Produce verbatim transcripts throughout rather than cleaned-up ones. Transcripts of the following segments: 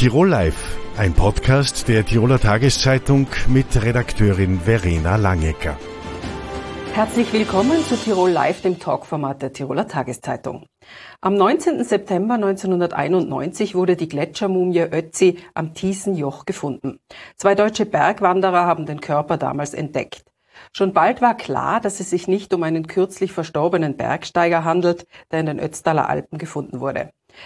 Tirol Live, ein Podcast der Tiroler Tageszeitung mit Redakteurin Verena Langecker. Herzlich willkommen zu Tirol Live, dem Talkformat der Tiroler Tageszeitung. Am neunzehnten September neunzehnhunderteinundneunzig wurde die Gletschermumie Ötzi am Thiessen-Joch gefunden. Zwei deutsche Bergwanderer haben den Körper damals entdeckt. Schon bald war klar, dass es sich nicht um einen kürzlich verstorbenen Bergsteiger handelt, der in den Ötztaler Alpen gefunden wurde.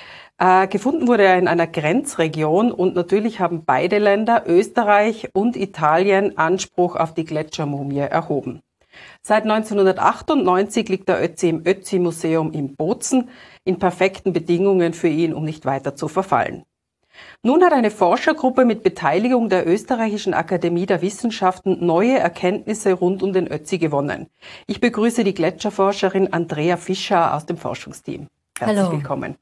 Äh, gefunden wurde er in einer Grenzregion und natürlich haben beide Länder, Österreich und Italien, Anspruch auf die Gletschermumie erhoben. Seit neunzehnhundertachtundneunzig liegt der Ötzi im Ötzi-Museum in Bozen, in perfekten Bedingungen für ihn, um nicht weiter zu verfallen. Nun hat eine Forschergruppe mit Beteiligung der Österreichischen Akademie der Wissenschaften neue Erkenntnisse rund um den Ötzi gewonnen. Ich begrüße die Gletscherforscherin Andrea Fischer aus dem Forschungsteam. Herzlich Hallo. Willkommen.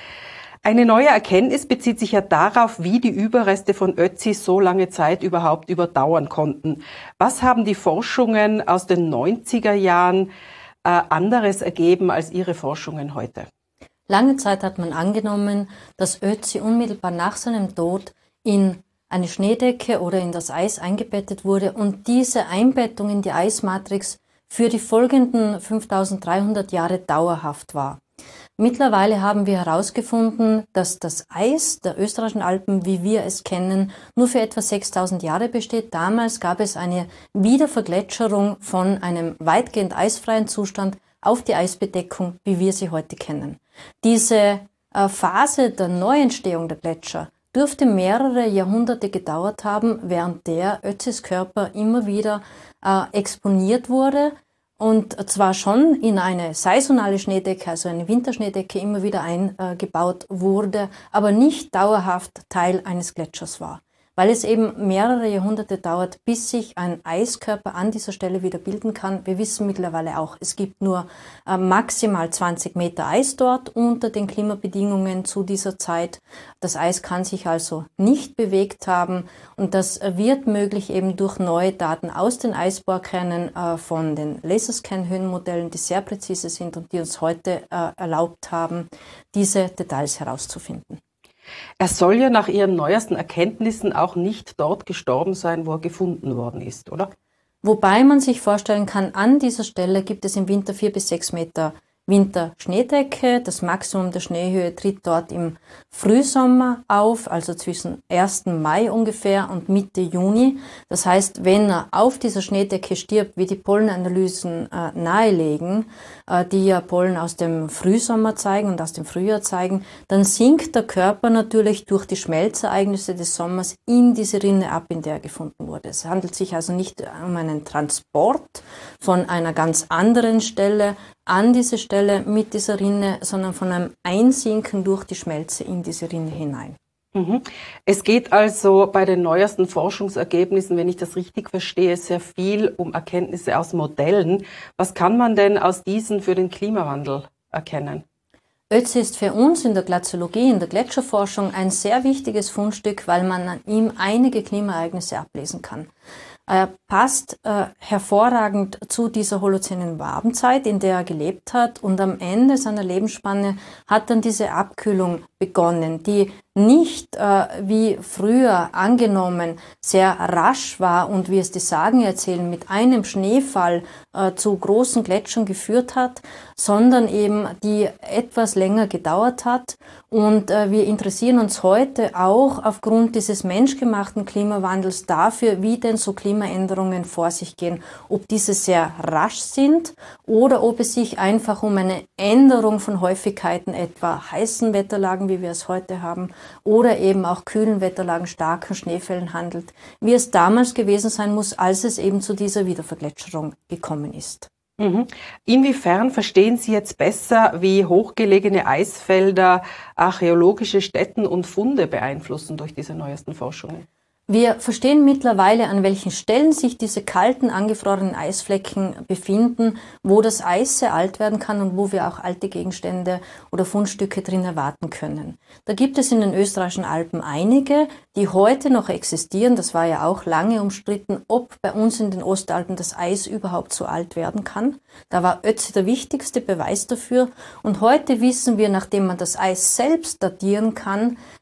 Eine neue Erkenntnis bezieht sich ja darauf, wie die Überreste von Ötzi so lange Zeit überhaupt überdauern konnten. Was haben die Forschungen aus den neunziger Jahren äh, anderes ergeben als Ihre Forschungen heute? Lange Zeit hat man angenommen, dass Ötzi unmittelbar nach seinem Tod in eine Schneedecke oder in das Eis eingebettet wurde und diese Einbettung in die Eismatrix für die folgenden fünftausenddreihundert Jahre dauerhaft war. Mittlerweile haben wir herausgefunden, dass das Eis der österreichischen Alpen, wie wir es kennen, nur für etwa sechstausend Jahre besteht. Damals gab es eine Wiedervergletscherung von einem weitgehend eisfreien Zustand auf die Eisbedeckung, wie wir sie heute kennen. Diese äh, Phase der Neuentstehung der Gletscher dürfte mehrere Jahrhunderte gedauert haben, während der Ötzis Körper immer wieder äh, exponiert wurde. Und zwar schon in eine saisonale Schneedecke, also eine Winterschneedecke, immer wieder eingebaut wurde, aber nicht dauerhaft Teil eines Gletschers war. Weil es eben mehrere Jahrhunderte dauert, bis sich ein Eiskörper an dieser Stelle wieder bilden kann. Wir wissen mittlerweile auch, es gibt nur äh, maximal zwanzig Meter Eis dort unter den Klimabedingungen zu dieser Zeit. Das Eis kann sich also nicht bewegt haben und das wird möglich eben durch neue Daten aus den Eisbohrkernen äh, von den Laserscan-Höhenmodellen, die sehr präzise sind und die uns heute äh, erlaubt haben, diese Details herauszufinden. Er soll ja nach Ihren neuesten Erkenntnissen auch nicht dort gestorben sein, wo er gefunden worden ist, oder? Wobei man sich vorstellen kann, an dieser Stelle gibt es im Winter vier bis sechs Meter Winterschneedecke. Das Maximum der Schneehöhe tritt dort im Frühsommer auf, also zwischen ersten Mai ungefähr und Mitte Juni. Das heißt, wenn er auf dieser Schneedecke stirbt, wie die Pollenanalysen äh, nahelegen, äh, die ja Pollen aus dem Frühsommer zeigen und aus dem Frühjahr zeigen, dann sinkt der Körper natürlich durch die Schmelzereignisse des Sommers in diese Rinne ab, in der er gefunden wurde. Es handelt sich also nicht um einen Transport von einer ganz anderen Stelle an diese Stelle mit dieser Rinne, sondern von einem Einsinken durch die Schmelze in diese Rinne hinein. Mhm. Es geht also bei den neuesten Forschungsergebnissen, wenn ich das richtig verstehe, sehr viel um Erkenntnisse aus Modellen. Was kann man denn aus diesen für den Klimawandel erkennen? Ötzi ist für uns in der Glaziologie, in der Gletscherforschung ein sehr wichtiges Fundstück, weil man an ihm einige Klimaereignisse ablesen kann. Er passt äh, hervorragend zu dieser holozänen Wabenzeit, in der er gelebt hat, und am Ende seiner Lebensspanne hat dann diese Abkühlung begonnen, die nicht äh, wie früher angenommen sehr rasch war und, wie es die Sagen erzählen, mit einem Schneefall äh, zu großen Gletschern geführt hat, sondern eben die etwas länger gedauert hat. Und äh, wir interessieren uns heute auch aufgrund dieses menschgemachten Klimawandels dafür, wie denn so Klimaänderungen vor sich gehen, ob diese sehr rasch sind oder ob es sich einfach um eine Änderung von Häufigkeiten, etwa heißen Wetterlagen, wie wir es heute haben, oder eben auch kühlen Wetterlagen, starken Schneefällen handelt, wie es damals gewesen sein muss, als es eben zu dieser Wiedervergletscherung gekommen ist. Mhm. Inwiefern verstehen Sie jetzt besser, wie hochgelegene Eisfelder archäologische Stätten und Funde beeinflussen durch diese neuesten Forschungen? Wir verstehen mittlerweile, an welchen Stellen sich diese kalten, angefrorenen Eisflecken befinden, wo das Eis sehr alt werden kann und wo wir auch alte Gegenstände oder Fundstücke drin erwarten können. Da gibt es in den österreichischen Alpen einige, die heute noch existieren. Das war ja auch lange umstritten, ob bei uns in den Ostalpen das Eis überhaupt so alt werden kann. Da war Ötzi der wichtigste Beweis dafür. Und heute wissen wir, nachdem man das Eis selbst datieren kann,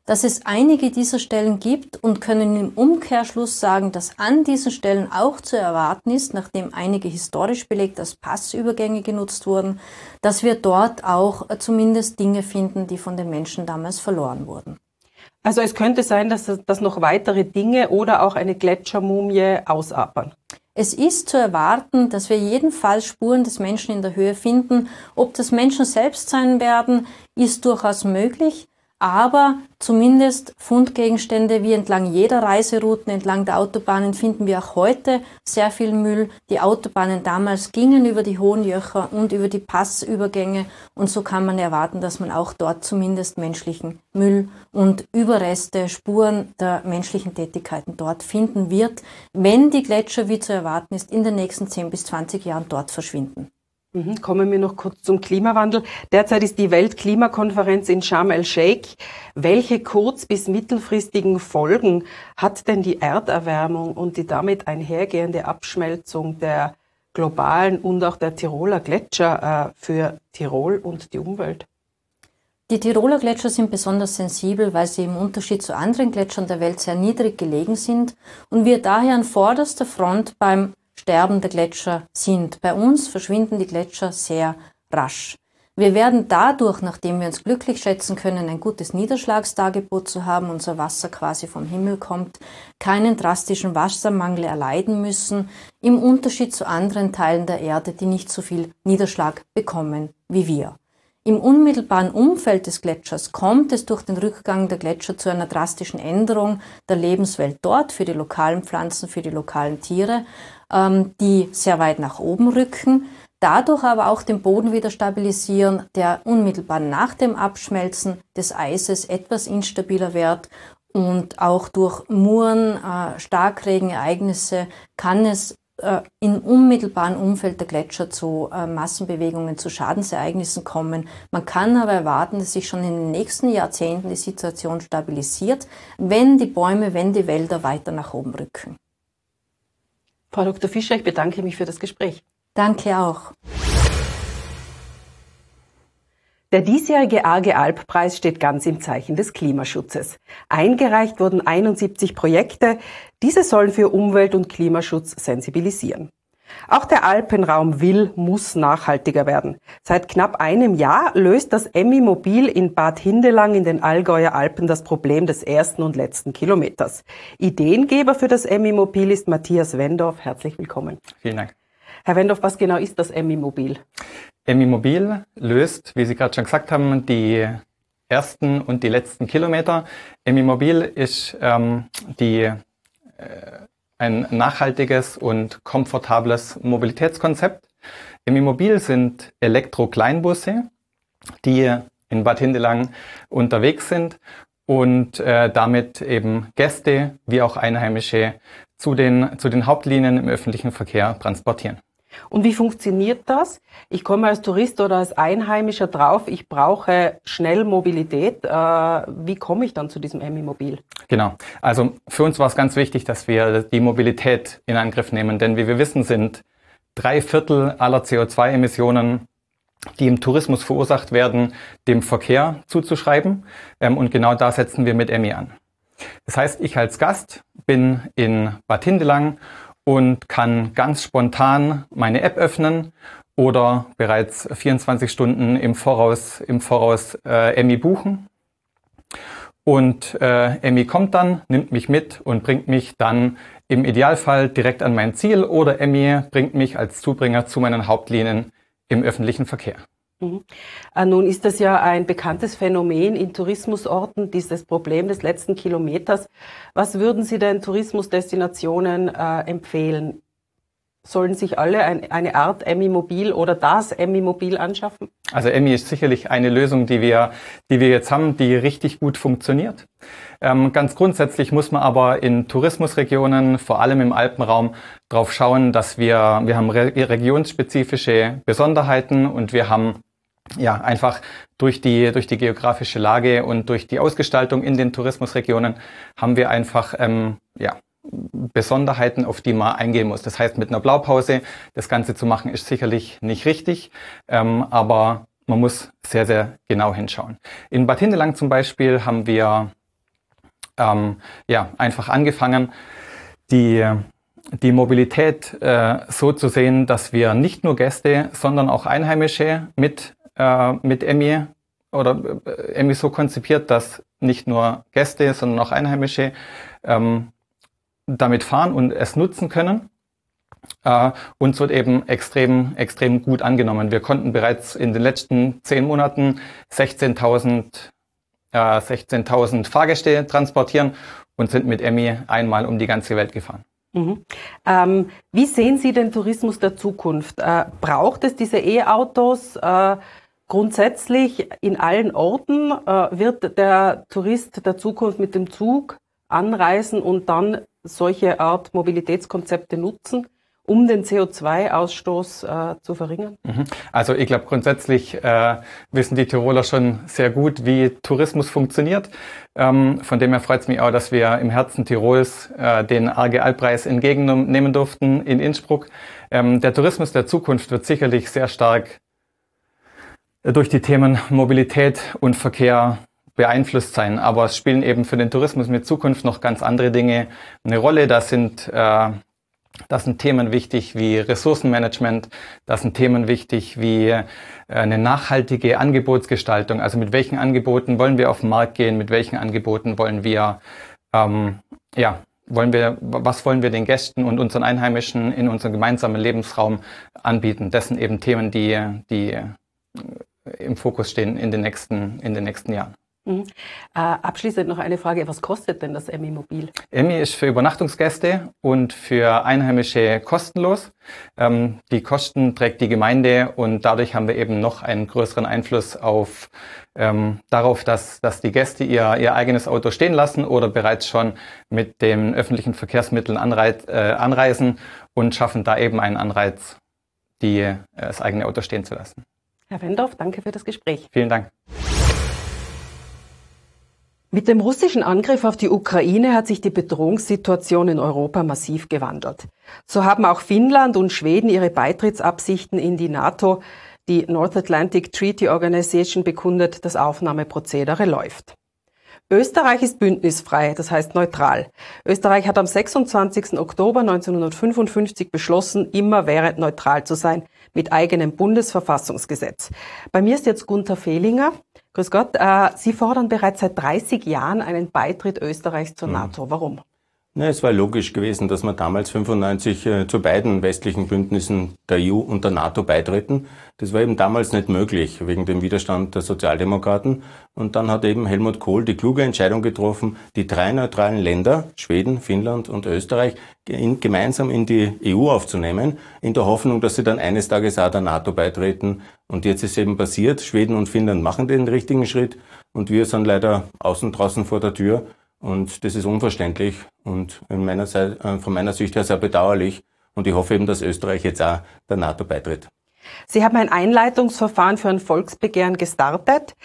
dass es einige dieser Stellen gibt und können im Umkehrschluss sagen, dass an diesen Stellen auch zu erwarten ist, nachdem einige historisch belegt als Passübergänge genutzt wurden, dass wir dort auch zumindest Dinge finden, die von den Menschen damals verloren wurden. Also es könnte sein, dass, dass noch weitere Dinge oder auch eine Gletschermumie ausapern. Es ist zu erwarten, dass wir jedenfalls Spuren des Menschen in der Höhe finden. Ob das Menschen selbst sein werden, ist durchaus möglich. Aber zumindest Fundgegenstände wie entlang jeder Reiserouten, entlang der Autobahnen finden wir auch heute sehr viel Müll. Die Autobahnen damals gingen über die hohen Jocher und über die Passübergänge und so kann man erwarten, dass man auch dort zumindest menschlichen Müll und Überreste, Spuren der menschlichen Tätigkeiten dort finden wird, wenn die Gletscher, wie zu erwarten ist, in den nächsten zehn bis zwanzig Jahren dort verschwinden. Kommen wir noch kurz zum Klimawandel. Derzeit ist die Weltklimakonferenz in Sharm el-Sheikh. Welche kurz- bis mittelfristigen Folgen hat denn die Erderwärmung und die damit einhergehende Abschmelzung der globalen und auch der Tiroler Gletscher äh, für Tirol und die Umwelt? Die Tiroler Gletscher sind besonders sensibel, weil sie im Unterschied zu anderen Gletschern der Welt sehr niedrig gelegen sind und wir daher an vorderster Front beim Sterben der Gletscher sind. Bei uns verschwinden die Gletscher sehr rasch. Wir werden dadurch, nachdem wir uns glücklich schätzen können, ein gutes Niederschlagsdargebot zu haben, unser Wasser quasi vom Himmel kommt, keinen drastischen Wassermangel erleiden müssen, im Unterschied zu anderen Teilen der Erde, die nicht so viel Niederschlag bekommen wie wir. Im unmittelbaren Umfeld des Gletschers kommt es durch den Rückgang der Gletscher zu einer drastischen Änderung der Lebenswelt dort für die lokalen Pflanzen, für die lokalen Tiere, ähm, die sehr weit nach oben rücken, dadurch aber auch den Boden wieder stabilisieren, der unmittelbar nach dem Abschmelzen des Eises etwas instabiler wird und auch durch Muren, äh, Starkregenereignisse kann es äh, im unmittelbaren Umfeld der Gletscher zu äh, Massenbewegungen, zu Schadensereignissen kommen. Man kann aber erwarten, dass sich schon in den nächsten Jahrzehnten die Situation stabilisiert, wenn die Bäume, wenn die Wälder weiter nach oben rücken. Frau Doktor Fischer, ich bedanke mich für das Gespräch. Danke auch. Der diesjährige Arge Alp-Preis steht ganz im Zeichen des Klimaschutzes. Eingereicht wurden einundsiebzig Projekte. Diese sollen für Umwelt- und Klimaschutz sensibilisieren. Auch der Alpenraum will, muss nachhaltiger werden. Seit knapp einem Jahr löst das Emmi-Mobil in Bad Hindelang in den Allgäuer Alpen das Problem des ersten und letzten Kilometers. Ideengeber für das Emmi-Mobil ist Matthias Wendorf. Herzlich willkommen. Vielen Dank. Herr Wendorf, was genau ist das Emmi-Mobil? Emmi-Mobil löst, wie Sie gerade schon gesagt haben, die ersten und die letzten Kilometer. Emmi-Mobil ist ähm, die, äh, ein nachhaltiges und komfortables Mobilitätskonzept. Emmi-Mobil sind Elektro-Kleinbusse, die in Bad Hindelang unterwegs sind und äh, damit eben Gäste wie auch Einheimische zu den, zu den Hauptlinien im öffentlichen Verkehr transportieren. Und wie funktioniert das? Ich komme als Tourist oder als Einheimischer drauf, ich brauche schnell Mobilität. Äh, wie komme ich dann zu diesem Emmi-Mobil? Genau. Also für uns war es ganz wichtig, dass wir die Mobilität in Angriff nehmen. Denn wie wir wissen, sind drei Viertel aller C O zwei Emissionen, die im Tourismus verursacht werden, dem Verkehr zuzuschreiben. Ähm, und genau da setzen wir mit Emmi an. Das heißt, ich als Gast bin in Bad Hindelang und kann ganz spontan meine App öffnen oder bereits vierundzwanzig Stunden im Voraus, im Voraus äh, Emmi buchen. Und äh, Emmi kommt dann, nimmt mich mit und bringt mich dann im Idealfall direkt an mein Ziel oder Emmi bringt mich als Zubringer zu meinen Hauptlinien im öffentlichen Verkehr. Mhm. Äh, nun ist das ja ein bekanntes Phänomen in Tourismusorten, dieses Problem des letzten Kilometers. Was würden Sie denn Tourismusdestinationen äh, empfehlen? Sollen sich alle ein, eine Art Emmi-Mobil oder das Emmi-Mobil anschaffen? Also Emmi ist sicherlich eine Lösung, die wir, die wir jetzt haben, die richtig gut funktioniert. Ähm, ganz grundsätzlich muss man aber in Tourismusregionen, vor allem im Alpenraum, darauf schauen, dass wir, wir haben re- regionsspezifische Besonderheiten und wir haben ja einfach durch die, durch die geografische Lage und durch die Ausgestaltung in den Tourismusregionen haben wir einfach, ähm, ja, Besonderheiten, auf die man eingehen muss. Das heißt, mit einer Blaupause das Ganze zu machen, ist sicherlich nicht richtig, ähm, aber man muss sehr, sehr genau hinschauen. In Bad Hindelang zum Beispiel haben wir ähm, ja, einfach angefangen, die, die Mobilität äh, so zu sehen, dass wir nicht nur Gäste, sondern auch Einheimische mit, äh, mit Emmi oder äh, Emmi so konzipiert, dass nicht nur Gäste, sondern auch Einheimische ähm, damit fahren und es nutzen können. Uh, uns wird eben extrem, extrem gut angenommen. Wir konnten bereits in den letzten zehn Monaten sechzehntausend äh, sechzehntausend Fahrgäste transportieren und sind mit Emmi einmal um die ganze Welt gefahren. Mhm. Ähm, wie sehen Sie den Tourismus der Zukunft? Äh, braucht es diese E-Autos äh, grundsätzlich in allen Orten? Äh, wird der Tourist der Zukunft mit dem Zug anreisen und dann solche Art Mobilitätskonzepte nutzen, um den C O zwei Ausstoß äh, zu verringern? Also ich glaube, grundsätzlich äh, wissen die Tiroler schon sehr gut, wie Tourismus funktioniert. Ähm, von dem her freut es mich auch, dass wir im Herzen Tirols äh, den A G Alpreis entgegennehmen durften in Innsbruck. Ähm, der Tourismus der Zukunft wird sicherlich sehr stark durch die Themen Mobilität und Verkehr beeinflusst sein. Aber es spielen eben für den Tourismus mit Zukunft noch ganz andere Dinge eine Rolle. Das sind äh, Das sind Themen wichtig wie Ressourcenmanagement, das sind Themen wichtig wie eine nachhaltige Angebotsgestaltung. Also mit welchen Angeboten wollen wir auf den Markt gehen, mit welchen Angeboten wollen wir, ähm, ja, wollen wir, was wollen wir den Gästen und unseren Einheimischen in unserem gemeinsamen Lebensraum anbieten. Das sind eben Themen, die, die im Fokus stehen in den nächsten, in den nächsten Jahren. Mhm. Äh, abschließend noch eine Frage, was kostet denn das Emmi Mobil? Emmi ist für Übernachtungsgäste und für Einheimische kostenlos. Ähm, die Kosten trägt die Gemeinde und dadurch haben wir eben noch einen größeren Einfluss auf ähm, darauf, dass, dass die Gäste ihr, ihr eigenes Auto stehen lassen oder bereits schon mit den öffentlichen Verkehrsmitteln anreit, äh, anreisen und schaffen da eben einen Anreiz, die, äh, das eigene Auto stehen zu lassen. Herr Wendorf, danke für das Gespräch. Vielen Dank. Mit dem russischen Angriff auf die Ukraine hat sich die Bedrohungssituation in Europa massiv gewandelt. So haben auch Finnland und Schweden ihre Beitrittsabsichten in die NATO, die North Atlantic Treaty Organization, bekundet. Das Aufnahmeprozedere läuft. Österreich ist bündnisfrei, das heißt neutral. Österreich hat am sechsundzwanzigsten Oktober neunzehnhundertfünfundfünfzig beschlossen, immerwährend neutral zu sein, mit eigenem Bundesverfassungsgesetz. Bei mir ist jetzt Gunther Fehlinger. Grüß Gott. Äh, Sie fordern bereits seit dreißig Jahren einen Beitritt Österreichs zur NATO. Warum? Na, es war logisch gewesen, dass wir damals fünfundneunzig äh, zu beiden westlichen Bündnissen der E U und der NATO beitreten. Das war eben damals nicht möglich, wegen dem Widerstand der Sozialdemokraten. Und dann hat eben Helmut Kohl die kluge Entscheidung getroffen, die drei neutralen Länder, Schweden, Finnland und Österreich, in, gemeinsam in die E U aufzunehmen, in der Hoffnung, dass sie dann eines Tages auch der NATO beitreten. Und jetzt ist eben passiert, Schweden und Finnland machen den richtigen Schritt und wir sind leider außen draußen vor der Tür. Und das ist unverständlich und in meiner Seite, von meiner Sicht her sehr bedauerlich. Und ich hoffe eben, dass Österreich jetzt auch der NATO beitritt. Sie haben ein Einleitungsverfahren für ein Volksbegehren gestartet.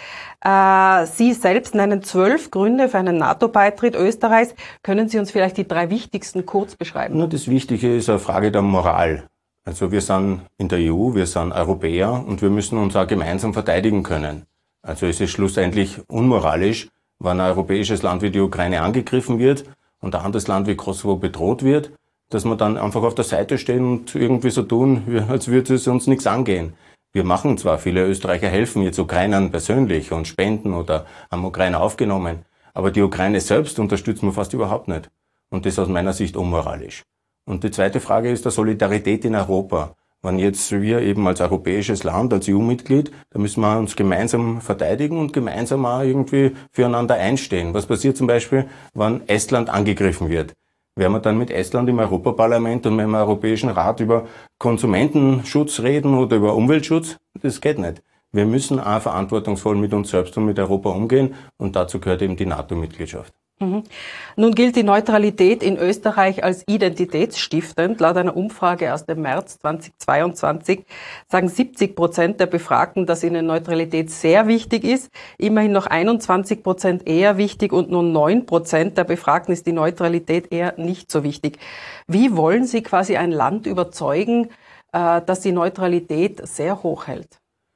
Äh, Sie selbst nennen zwölf Gründe für einen NATO-Beitritt Österreichs. Können Sie uns vielleicht die drei wichtigsten kurz beschreiben? Nur das Wichtige ist eine Frage der Moral. Also wir sind in der E U, wir sind Europäer und wir müssen uns auch gemeinsam verteidigen können. Also es ist schlussendlich unmoralisch, wenn ein europäisches Land wie die Ukraine angegriffen wird und ein anderes Land wie Kosovo bedroht wird, dass wir dann einfach auf der Seite stehen und irgendwie so tun, als würde es uns nichts angehen. Wir machen zwar, viele Österreicher helfen jetzt Ukrainern persönlich und spenden oder haben Ukrainer aufgenommen, aber die Ukraine selbst unterstützen wir fast überhaupt nicht. Und das ist aus meiner Sicht unmoralisch. Und die zweite Frage ist der Solidarität in Europa. Wenn jetzt wir eben als europäisches Land, als E U-Mitglied, da müssen wir uns gemeinsam verteidigen und gemeinsam auch irgendwie füreinander einstehen. Was passiert zum Beispiel, wenn Estland angegriffen wird? Werden wir dann mit Estland im Europaparlament und mit dem Europäischen Rat über Konsumentenschutz reden oder über Umweltschutz? Das geht nicht. Wir müssen auch verantwortungsvoll mit uns selbst und mit Europa umgehen und dazu gehört eben die NATO-Mitgliedschaft. Mhm. Nun gilt die Neutralität in Österreich als identitätsstiftend. Laut einer Umfrage aus dem März zweitausendzweiundzwanzig sagen siebzig Prozent der Befragten, dass ihnen Neutralität sehr wichtig ist. Immerhin noch einundzwanzig Prozent eher wichtig und nur neun Prozent der Befragten ist die Neutralität eher nicht so wichtig. Wie wollen Sie quasi ein Land überzeugen, dass die Neutralität sehr hoch hält?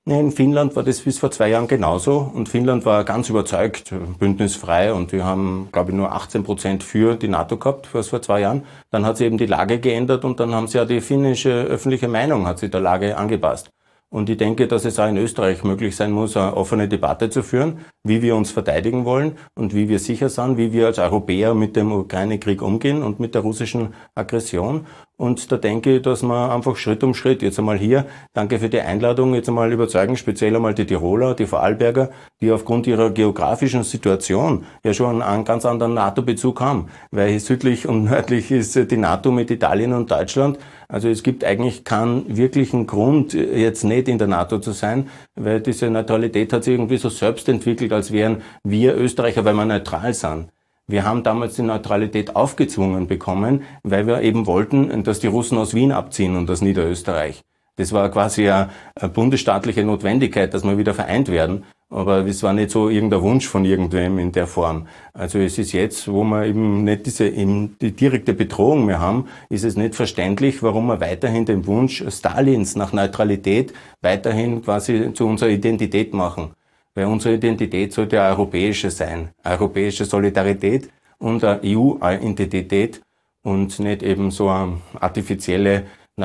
In Finnland war das bis vor zwei Jahren genauso und Finnland war ganz überzeugt, bündnisfrei und wir haben, glaube ich, nur achtzehn Prozent für die NATO gehabt, was vor zwei Jahren. Dann hat sich eben die Lage geändert und dann haben sie ja die finnische öffentliche Meinung hat sich der Lage angepasst. Und ich denke, dass es auch in Österreich möglich sein muss, eine offene Debatte zu führen, wie wir uns verteidigen wollen und wie wir sicher sind, wie wir als Europäer mit dem Ukraine-Krieg umgehen und mit der russischen Aggression. Und da denke ich, dass man einfach Schritt um Schritt, jetzt einmal hier, danke für die Einladung, jetzt einmal überzeugen, speziell einmal die Tiroler, die Vorarlberger, die aufgrund ihrer geografischen Situation ja schon einen ganz anderen NATO-Bezug haben. Weil südlich und nördlich ist die NATO mit Italien und Deutschland. Also es gibt eigentlich keinen wirklichen Grund, jetzt nicht in der NATO zu sein, weil diese Neutralität hat sich irgendwie so selbst entwickelt, als wären wir Österreicher, weil wir neutral sind. Wir haben damals die Neutralität aufgezwungen bekommen, weil wir eben wollten, dass die Russen aus Wien abziehen und aus Niederösterreich. Das war quasi eine bundesstaatliche Notwendigkeit, dass wir wieder vereint werden. Aber es war nicht so irgendein Wunsch von irgendwem in der Form. Also es ist jetzt, wo wir eben nicht diese eben die direkte Bedrohung mehr haben, ist es nicht verständlich, warum wir weiterhin den Wunsch Stalins nach Neutralität weiterhin quasi zu unserer Identität machen. Weil unsere Identität sollte eine europäische sein. Europäische Solidarität und eine E U-Identität und nicht eben so eine artifizielle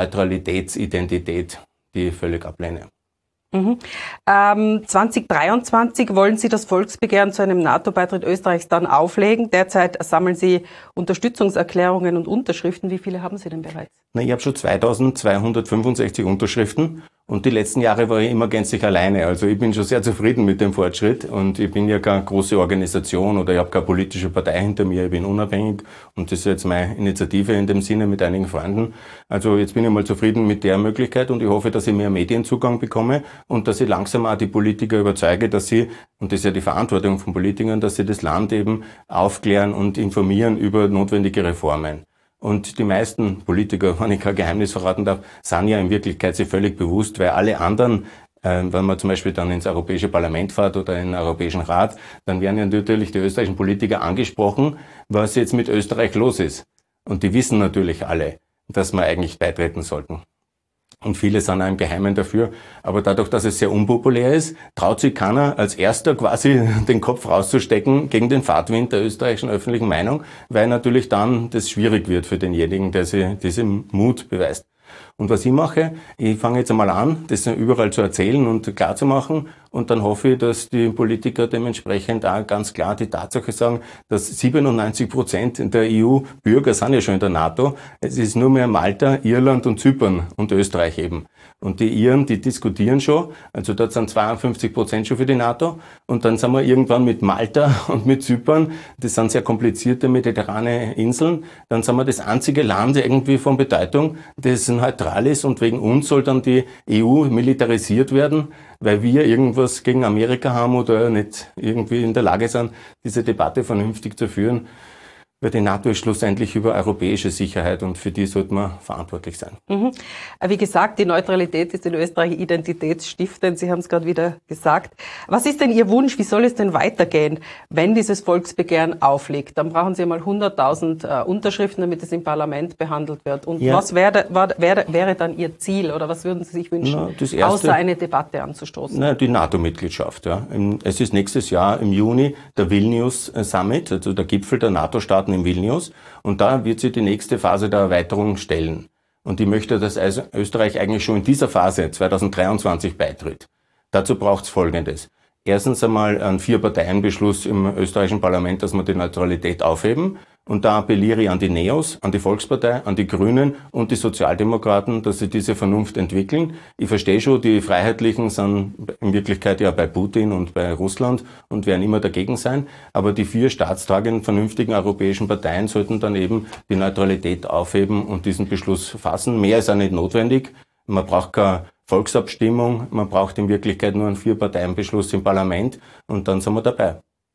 Neutralitätsidentität, die ich völlig ablehne. Mhm. Ähm, zwanzig dreiundzwanzig wollen Sie das Volksbegehren zu einem NATO-Beitritt Österreichs dann auflegen. Derzeit sammeln Sie Unterstützungserklärungen und Unterschriften. Wie viele haben Sie denn bereits? Na, ich habe schon zweitausendzweihundertfünfundsechzig Unterschriften und die letzten Jahre war ich immer gänzlich alleine. Also ich bin schon sehr zufrieden mit dem Fortschritt und ich bin ja keine große Organisation oder ich habe keine politische Partei hinter mir. Ich bin unabhängig und das ist jetzt meine Initiative in dem Sinne mit einigen Freunden. Also jetzt bin ich mal zufrieden mit der Möglichkeit und ich hoffe, dass ich mehr Medienzugang bekomme und dass ich langsam auch die Politiker überzeuge, dass sie, und das ist ja die Verantwortung von Politikern, dass sie das Land eben aufklären und informieren über notwendige Reformen. Und die meisten Politiker, wenn ich kein Geheimnis verraten darf, sind ja in Wirklichkeit sich völlig bewusst, weil alle anderen, äh, wenn man zum Beispiel dann ins Europäische Parlament fährt oder in den Europäischen Rat, dann werden ja natürlich die österreichischen Politiker angesprochen, was jetzt mit Österreich los ist. Und die wissen natürlich alle, dass wir eigentlich beitreten sollten. Und viele sind auch im Geheimen dafür. Aber dadurch, dass es sehr unpopulär ist, traut sich keiner als Erster quasi den Kopf rauszustecken gegen den Fahrtwind der österreichischen öffentlichen Meinung, weil natürlich dann das schwierig wird für denjenigen, der sich diesen Mut beweist. Und was ich mache, ich fange jetzt einmal an, das überall zu erzählen und klar zu machen. Und dann hoffe ich, dass die Politiker dementsprechend auch ganz klar die Tatsache sagen, dass siebenundneunzig Prozent der E U-Bürger sind ja schon in der NATO. Es ist nur mehr Malta, Irland und Zypern und Österreich eben. Und die Iren, die diskutieren schon. Also dort sind zweiundfünfzig Prozent schon für die NATO. Und dann sind wir irgendwann mit Malta und mit Zypern. Das sind sehr komplizierte mediterrane Inseln. Dann sind wir das einzige Land irgendwie von Bedeutung, das neutral ist. Und wegen uns soll dann die E U militarisiert werden, weil wir irgendwas gegen Amerika haben oder nicht irgendwie in der Lage sind, diese Debatte vernünftig zu führen. Weil die NATO ist schlussendlich über europäische Sicherheit und für die sollte man verantwortlich sein. Mhm. Wie gesagt, die Neutralität ist in Österreich identitätsstiftend. Sie haben es gerade wieder gesagt. Was ist denn Ihr Wunsch? Wie soll es denn weitergehen, wenn dieses Volksbegehren aufliegt? Dann brauchen Sie mal hunderttausend äh, Unterschriften, damit es im Parlament behandelt wird. Und ja. was wäre, war, wäre, wäre dann Ihr Ziel oder was würden Sie sich wünschen, Na, das erste, außer eine Debatte anzustoßen? Na, die NATO-Mitgliedschaft. Ja. Es ist nächstes Jahr im Juni der Vilnius Summit, also der Gipfel der NATO-Staaten in Vilnius, und da wird sich die nächste Phase der Erweiterung stellen. Und ich möchte, dass Österreich eigentlich schon in dieser Phase zweitausenddreiundzwanzig beitritt. Dazu braucht es Folgendes. Erstens einmal einen Vier-Parteien-Beschluss im österreichischen Parlament, dass wir die Neutralität aufheben. Und da appelliere ich an die NEOS, an die Volkspartei, an die Grünen und die Sozialdemokraten, dass sie diese Vernunft entwickeln. Ich verstehe schon, die Freiheitlichen sind in Wirklichkeit ja bei Putin und bei Russland und werden immer dagegen sein. Aber die vier staatstragenden, vernünftigen europäischen Parteien sollten dann eben die Neutralität aufheben und diesen Beschluss fassen. Mehr ist auch nicht notwendig. Man braucht keine Volksabstimmung, man braucht in Wirklichkeit nur einen Vier-Parteien-Beschluss im Parlament und dann sind wir dabei.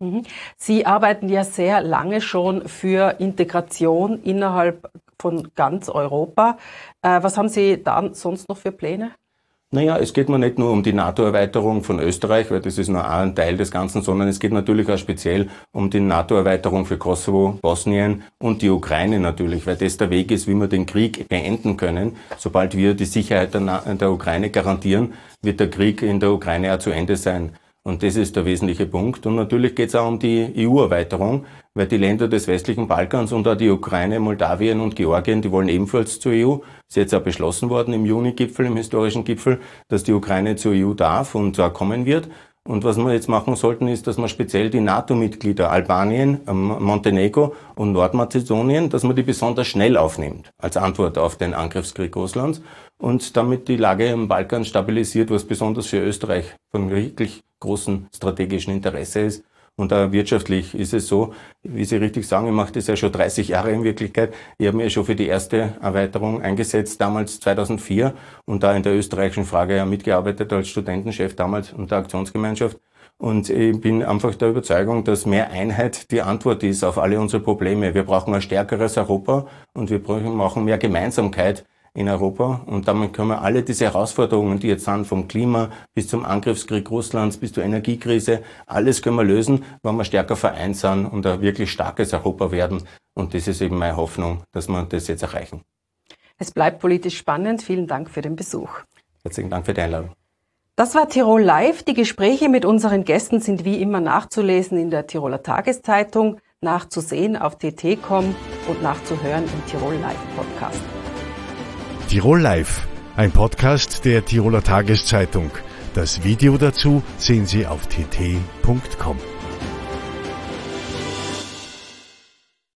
Sie arbeiten ja sehr lange schon für Integration innerhalb von ganz Europa. Was haben Sie da sonst noch für Pläne? Naja, es geht mir nicht nur um die NATO-Erweiterung von Österreich, weil das ist nur ein Teil des Ganzen, sondern es geht natürlich auch speziell um die NATO-Erweiterung für Kosovo, Bosnien und die Ukraine natürlich, weil das der Weg ist, wie wir den Krieg beenden können, sobald wir die Sicherheit der, der Ukraine garantieren, wird der Krieg in der Ukraine auch zu Ende sein. Und das ist der wesentliche Punkt. Und natürlich geht es auch um die E U-Erweiterung, weil die Länder des westlichen Balkans und auch die Ukraine, Moldawien und Georgien, die wollen ebenfalls zur E U. Ist jetzt auch beschlossen worden im Juni-Gipfel, im historischen Gipfel, dass die Ukraine zur E U darf und auch kommen wird. Und was wir jetzt machen sollten, ist, dass wir speziell die NATO-Mitglieder Albanien, Montenegro und Nordmazedonien, dass man die besonders schnell aufnimmt, als Antwort auf den Angriffskrieg Russlands und damit die Lage im Balkan stabilisiert, was besonders für Österreich von wirklich großem strategischen Interesse ist. Und auch wirtschaftlich ist es so, wie Sie richtig sagen, ich mache das ja schon dreißig Jahre in Wirklichkeit. Ich habe mich ja schon für die erste Erweiterung eingesetzt, damals zweitausendvier, und da in der österreichischen Frage ja mitgearbeitet als Studentenchef damals und der Aktionsgemeinschaft. Und ich bin einfach der Überzeugung, dass mehr Einheit die Antwort ist auf alle unsere Probleme. Wir brauchen ein stärkeres Europa und wir brauchen mehr Gemeinsamkeit in Europa, und damit können wir alle diese Herausforderungen, die jetzt sind, vom Klima bis zum Angriffskrieg Russlands bis zur Energiekrise, alles können wir lösen, wenn wir stärker vereint sind und ein wirklich starkes Europa werden. Und das ist eben meine Hoffnung, dass wir das jetzt erreichen. Es bleibt politisch spannend. Vielen Dank für den Besuch. Herzlichen Dank für die Einladung. Das war Tirol Live. Die Gespräche mit unseren Gästen sind wie immer nachzulesen in der Tiroler Tageszeitung, nachzusehen auf t t punkt com und nachzuhören im Tirol Live Podcast. Tirol Live, ein Podcast der Tiroler Tageszeitung. Das Video dazu sehen Sie auf t t punkt com.